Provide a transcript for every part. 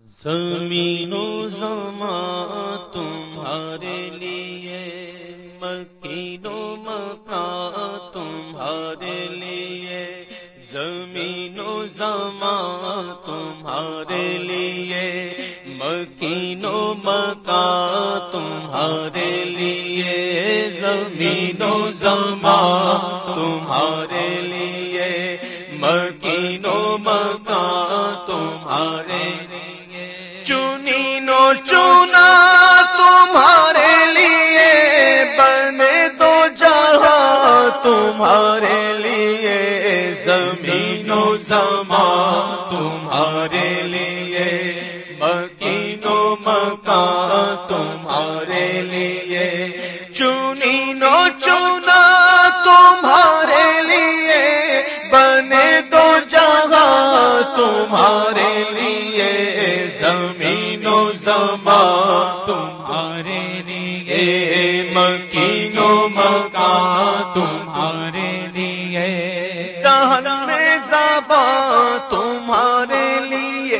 زمین و زمان تمہارے لیے، مکین و مکان تمہارے لیے، زمین و زمان تمہارے لیے، مکین و مکان تمہارے لیے، زمین و زمان تمہارے لیے، مکین و مکان تمہارے لیے، چنین و چنا تمہارے لیے، بنے دو جہاں تمہارے لیے، زمین و زمان تمہارے لیے، مکین و مکان تمہارے لیے، چنین و چنا تمہارے لیے، بنے دو جہاں تمہارے لیے، زمین و زمان تمہارے لیے، مکین و مکان تمہارے لیے، دہن میں زبان تمہارے لیے،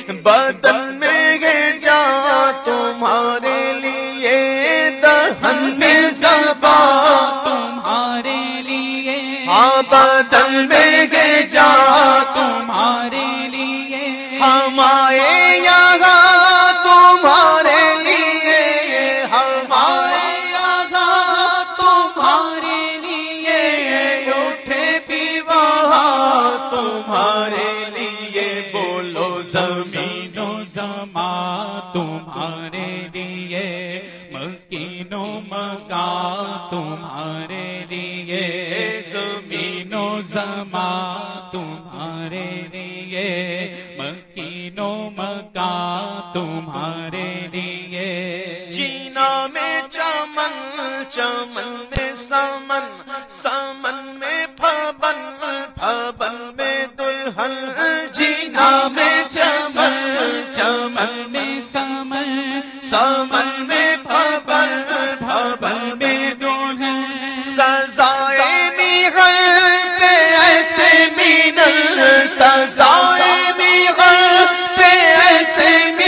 بدن میں جان تمہارے لیے، دہن میں زبان تمہارے لیے، ہاں بدن میں جان تمہارے لیے، ہم آئے یہاں تمہارے لیے، ہم آئے یہاں تمہارے لیے، اٹھے بھی وہاں تمہارے لیے، بولو زمین و زمان تمہارے لیے، مکین و مکان تمہارے لیے، زمین و زمان تمہارے لیے، مکین و مکان تمہارے لیے، جینا میں چمن، چمن میں سمن، سمن میں پھبن، پھبن میں دلہن، جینا میں چمن، چمن میں سمن، سمن میں پھبن، پھبن میں دلہن، سزائے میغل پہ ایسے مینل، سزائے میغل پہ ایسے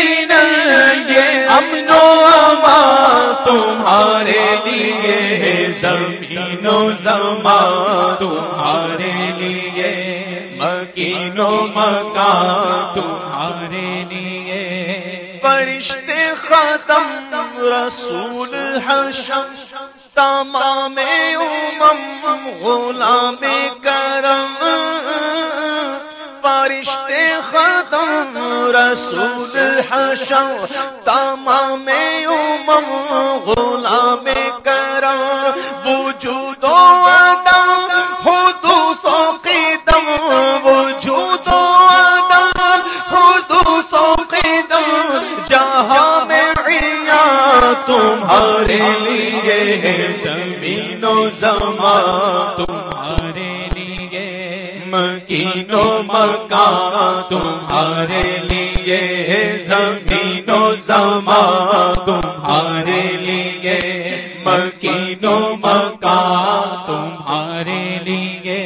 مینل، یہ امن و امان تمہارے لیے، زمین و زمان تمہارے لیے، مکین و مکان تمہارے لیے، فرشتے ختم رسول حشم، تمام امم غلام کرم، فرشتے ختم رسول حشم، تمام امم غلام کرم، وجود و عدم حدوث و قدم، وجود و عدم حدوث و قدم، جہاں میں عیاں تمہارے لیے، زمین و زمان تمہارے لیے، مکین و مکان تمہارے لیے، زمین و زمان تمہارے لیے، مکین و مکان تمہارے لیے،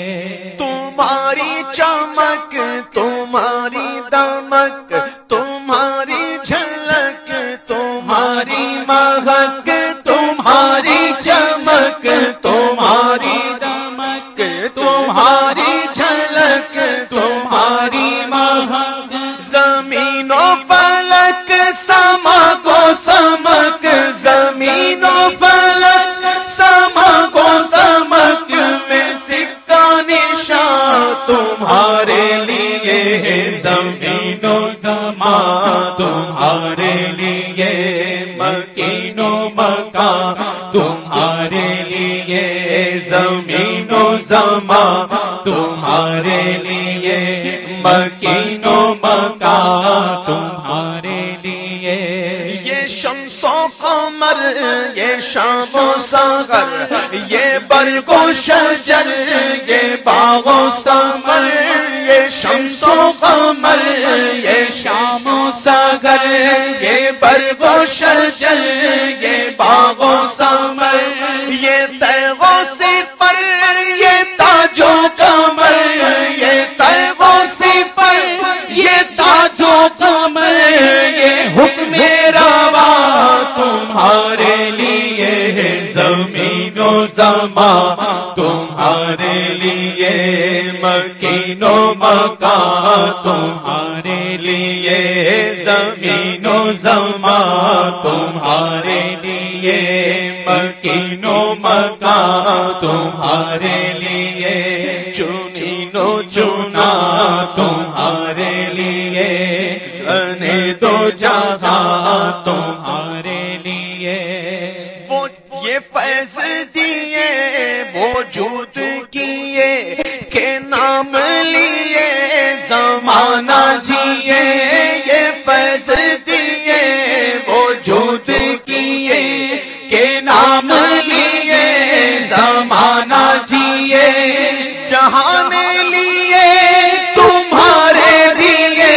تمہاری چمک، تمہاری دمک، تمہاری جھلک، تمہاری مہک، تمہاری چمک، تمہاری دمک، تمہاری جھلک، تمہاری مہک، زمین و فلک سما کو سمک، زمین و فلک سما کو سمک، میں سکہ نشان تمہارے لیے، زمین و زمان تمہارے لیے، مکین و مکان تمہارے لیے، زمین و زمان تمہارے لیے، مکین و مکان تمہارے لیے، یہ شمس و قمر، یہ شام و سحر، یہ برگ و شجر، یہ باغ و ثمر، یہ شمس و قمر، یہ شام و سحر، یہ برگ و شجر، یہ باغ و ثمر، یہ تیغ و صفر، یہ تاج و کمر، یہ تیغ و صفر، یہ تاج و کمر، زمان تمہارے لیے، مکین و مکان تمہارے لیے، زمین و زمان تمہارے لیے، مکین و مکان تمہارے لیے، چنین و چنا تمہارے لیے، جانے دو جہاں تمہارے لیے۔ وہ یہ فیض دیے وجود کیے کہ نام لیے زمانہ جیے، یہ فیض دیے وجود کیے کہ نام لیے زمانہ جیے، جہان لیے تمہارے لیے،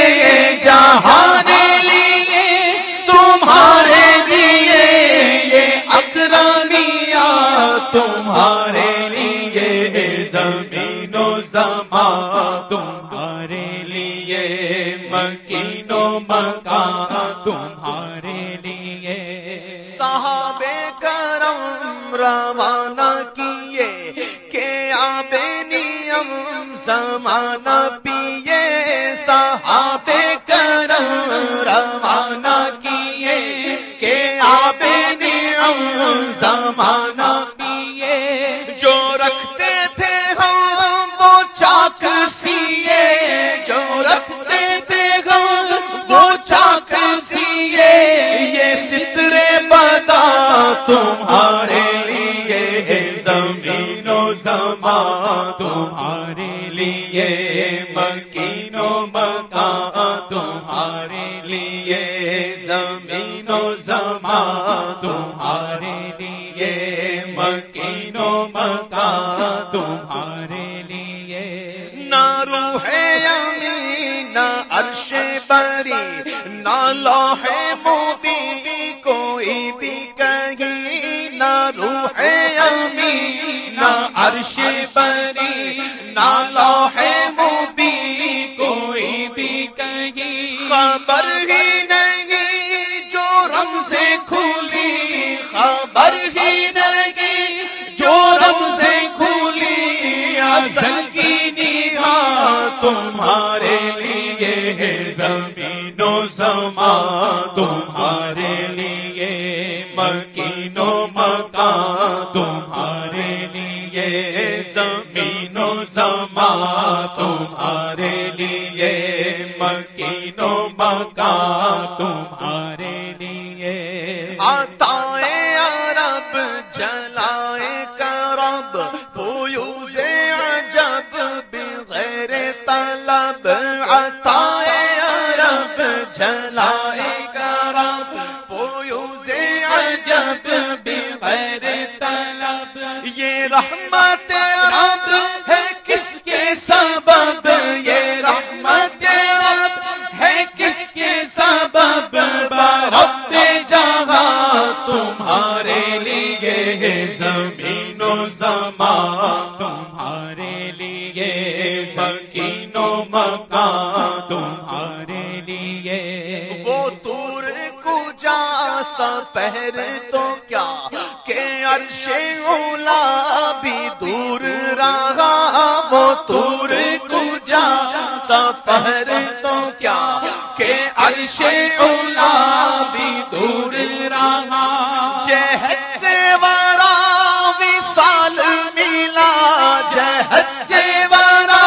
جہان لیے تمہارے لیے، یہ اکرمیہ تمہارے لیے، زمین و زمان تمہارے لیے، مکین و مکان تمہارے لیے۔ صحابہ کرام روانہ کیے کہ آب نیم زمانہ پیے، صحابہ کرام روانہ کیے کہ آب نیم زمانہ پیے، جو رکھتے تھے ہم وہ چاک سیے، جو رکھتے تھے ہم وہ چاک سیے، یہ سترے بدا تمہارے لیے، زمین و زمان تمہارے لیے، مکین و مکان تمہارے لیے، زمین و زمان تمہارے لیے، مکین و مکان تمہارے لیے۔ نہ روح یمین نہ عرش بری نہ لوح مبین کوئی بھی کہیں، نہ روح یمین نہ عرش بری نہ لوح مبین کوئی بھی کہیں، خبر ہی نہیں جو رمز کھلی، خبر ہی نہیں جو رمز کھلی، ازل کی نگاہ تمہارے لیے، زمین و زمان تمہارے لیے، مکین و مکان تمہارے لیے، زمین و زمان تمہارے لیے، مکین و مکان تمہارے لیے۔ عطائے عرب جلائے کرب، فیوز عجب بغیر طلب، عطائے عرب جلائے کرب، فیوز عجب بغیر طلب، یہ رحمت رب ہے کس کے سبب، یہ رحمت رب ہے کس کے سبب، رب جہاں تمہارے لیے، زمین و زمان تمہارے لیے، مکین و مکان تمہارے لیے۔ وہ دور کجا سپہر تو کیا کہ عرش اولا بھی دور رہا، وہ دور کجا سپہر تو کیا کہ عرش اولا بھی دور رہا، جہد سے ورا وصال ملا، جہد سے ورا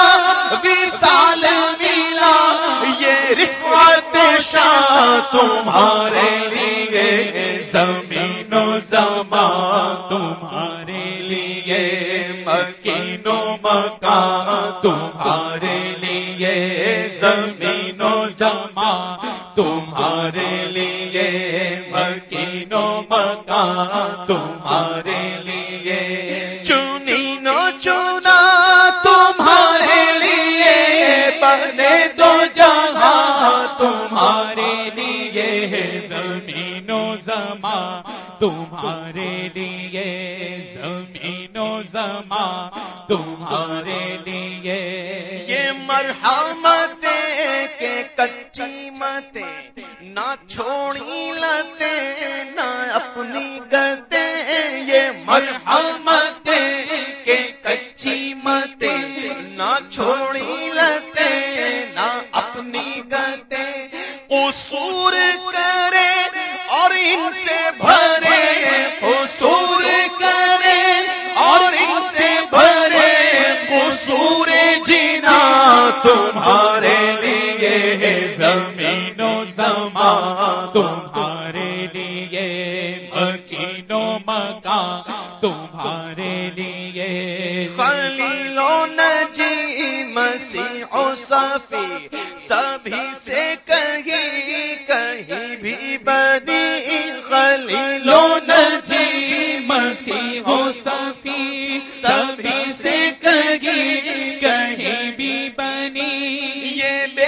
وصال ملا، یہ رفعت شان تمہارے لیے، زمین و زمان تمہارے لیے، مکین و مکان تمہارے لیے، زمین و زمان تمہارے لیے، مکین و مکان تمہارے لیے، چنین و چنا تمہارے لیے، بنے دو جہاں تمہارے لیے، زمین و زمان تمہارے لیے، زمین و زمان تمہارے لیے۔ یہ مرحمت کے کچی متیں نہ چھوڑی لتے نہ اپنی گتے، یہ مرحمت حقیقتیں قصور کرے اور ان سے بھرے، قصور کرے اور ان سے بھرے، قصور جینا تمہارے لیے ہے، زمین و زمان تمہارے لیے، مکین و مکان تمہارے لیے، خلیل و نجی مسیح و صفی سبھی سے کہیں کہیں بھی بنی، خلیل و نجی مسیح و صفی سبھی سے کہیں کہیں بھی بنی، یہ بے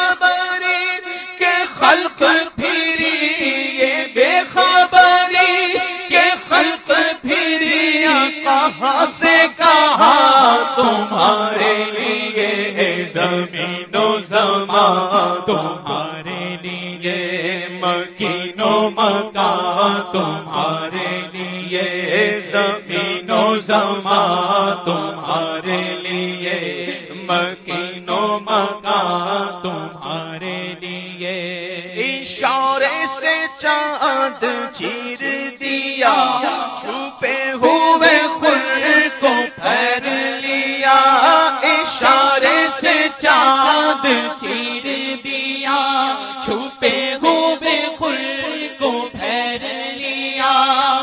خبری کہ خلق پھری، یہ بے خبری کہ خلق پھری، کہاں سے کہاں تمہارے لیے ہے، زمین و زمان تمہارے لیے، مکین و مکان تمہارے لیے، زمین و زمان تمہارے لیے، مکین و مکان تمہارے لیے، اشارے سے چاند چیر دیا، چھپے ہوئے خور کو پھیر لیا، اشارے سے چاند چیر دیا، چھپے ہوئے خور کو پھیر لیا،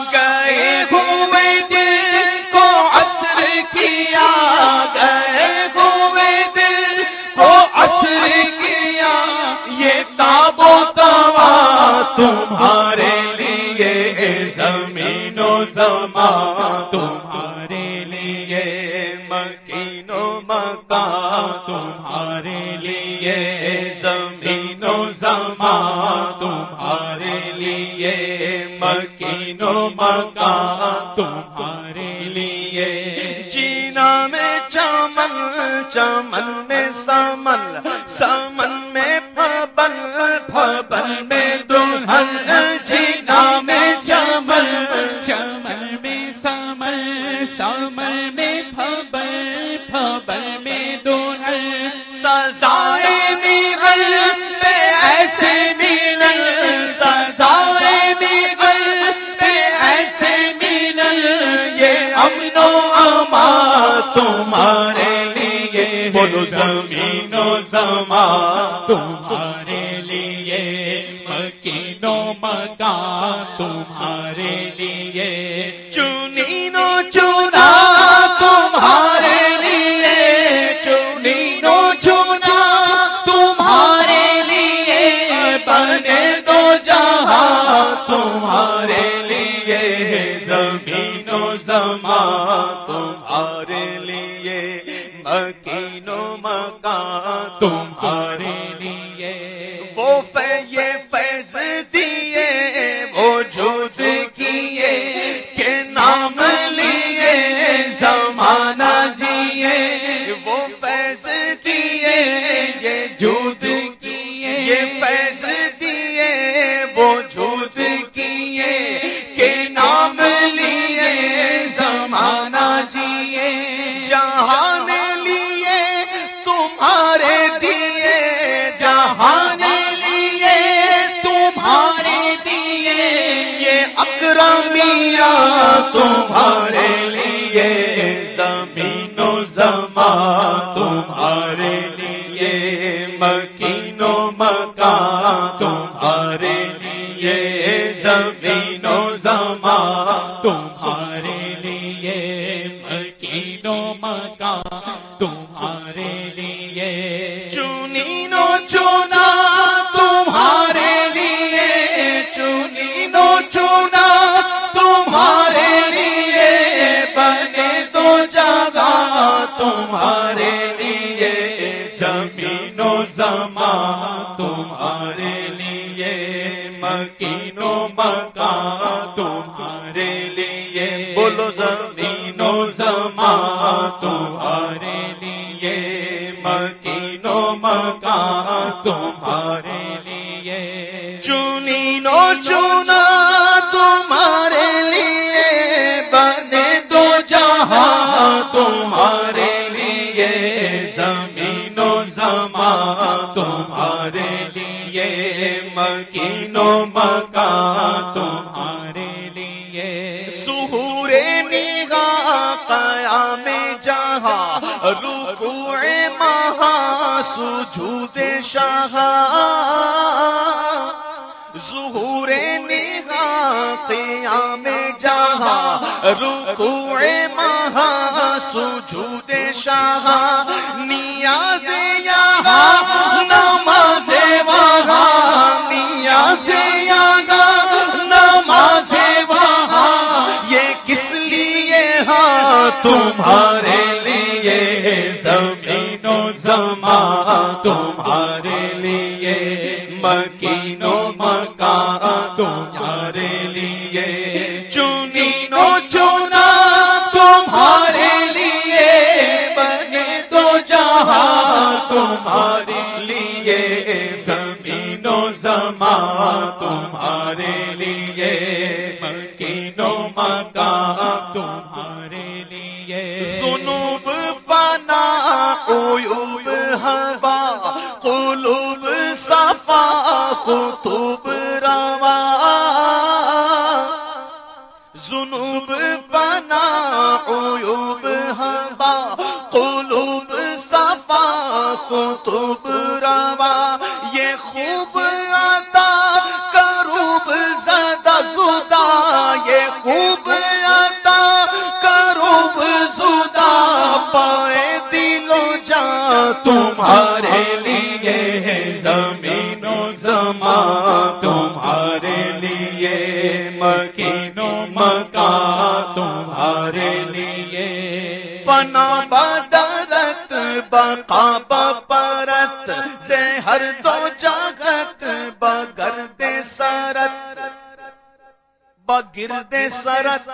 گئے ہوئے دل کو عصر کیا، گئے ہوئے دل کو عصر کیا، یہ تاب و توا تمہارے لیے، زمین و زمان تمہارے لیے، مکین و مکان تمہارے لیے، زمین و زمان تمہارے لیے، مکین و مکان تمہارے لیے، جینا میں چمن، چمن میں سمن، سمن میں پھبل، پھبل میں دلہن، جینا میں چمن، چمن میں سمن، سمن میں پھبل، پھبل میں دلہن، سزائے ملن پہ ایسے ملن، سزائے ملن پہ ایسے ملن، یہ امن و امان تمہارے لیے، بولو زمین و زمان تمہارے لیے، مکین و مکان تمہارے لیے، چنین و چنا تمہارے لیے، چنین و چنا تمہارے لیے، بنے دو جہاں تمہارے لیے، زمین و زمان تمہارے لیے، مکین و مکان تمہارے لیے، وہ یہ فیض دیے، وہ جود کیے کہ نام لیے زمانہ جیے، وہ فیض دیے، یہ جود کیے، یہ فیض دیے، وہ جود کیے کہ نام لیے زمانہ جیے، جہان لیے تمہارے دیے، جہان لیے تمہارے دیے، یہ اکرمیہ تمہارے لیے، زمین و زمان تمہارے لیے، مکین و مکان تمہارے لیے، زمین و زمان تمہارے لیے، مکین و مکان تمہارے لیے، چنین و چنا تمہارے لیے، چنین و چنا تمہارے لیے، بنے دو جگہ تمہارے لیے، زمین و زمان تمہارے لیے، مکین و مکان تمہارے لیے، بولو زمین و زمان تمہارے لیے، مکین و مکان تمہارے لیے، چنین و چنا تمہارے لیے، بنے دو جہاں تمہارے لیے، زمین و زمان زمان تمہارے لیے، مکین و مکان تمہارے لیے، ظہور نگاہ قیام جہاں، رکوع مہا سجود شاہ، ظہور نگاہ قیام جہاں، رکوع مہا سجود شاہ، نیاز یہاں نماز وہاں، نیاز یہاں نماز وہاں، یہ کس لیے ہاں تمہارے لیے، زمین و زمان تمہارے لیے، مکین و مکان تمہارے لیے، چنین و چنا تمہارے لیے، بنے دو جہاں تمہارے لیے، زمین و زمان تمہارے لیے، مکین و مکان تمہارے لیے، ذنوب فنا عیوب ہوا، قلوب صفا خطوب روا، ذنوب فنا عیوب ہوا، قلوب صفا خطوب روا، یہ خوب عطا کروب زدہ زدہ، یہ خوب عطا کروب زدہ، پائے دل و جان تمہارے لیے، زمین و زمان تمہارے لیے، مکین و مکان تمہارے لیے، فنا بدرت بقا بپرت، زہر دو جگت بگرد سرت، بگرد سرت،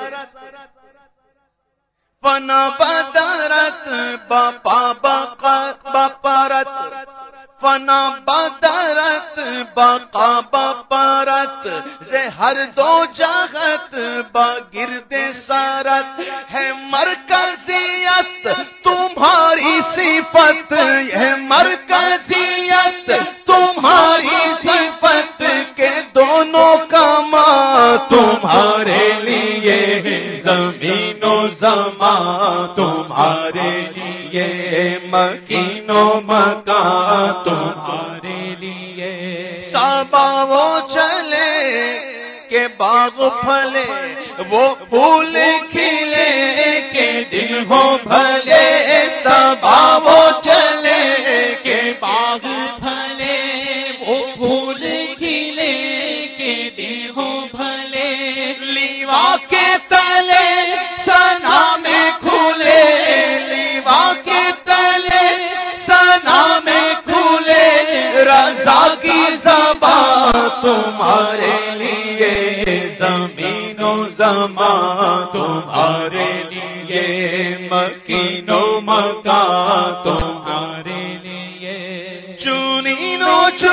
فنا بدرت بپا بپرت، فنا بدرت بقا بپرت، زہر دو جگت بگرد سرت، ہے مرکزیت تمہاری صفت، ہے مرکزیت تمہاری صفت، کے دونوں کماں تمہارے لیے، زمین و زمان تمہارے لیے، مکین و مکان تمہارے لیے، صبا وہ چلے کہ باغ پھلے، وہ پھول کھلے کہ دل ہو بھلے، صبا وہ چلے کہ باغ پھلے، وہ پھول کھلے کہ دل ہو بھلے، لیوا کے تلے سنا میں کھلے، لیوا کے تلے سنا میں کھلے، رضا کی زبان تمہارے لیے، زمین و زمان تمہارے لیے، مکین و مکان تمہارے لیے، چنین و